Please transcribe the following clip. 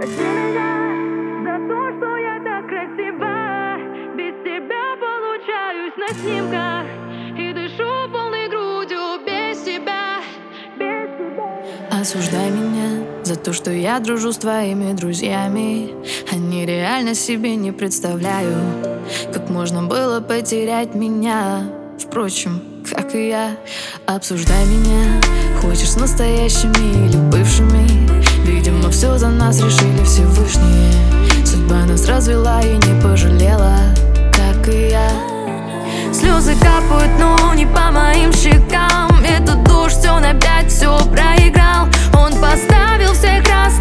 Прости меня за то, что я так красива. Без тебя получаюсь на снимках и дышу полной грудью без тебя, без тебя. Осуждай меня за то, что я дружу с твоими друзьями. Они реально себе не представляют, как можно было потерять меня. Впрочем, как и я. Обсуждай меня, хочешь с настоящими или бывшими. Видимо, все за нас решили Всевышние. Судьба нас развела и не пожалела, как и я. Слезы капают, но не по моим щекам. Этот дождь, он опять все проиграл. Он поставил всех раз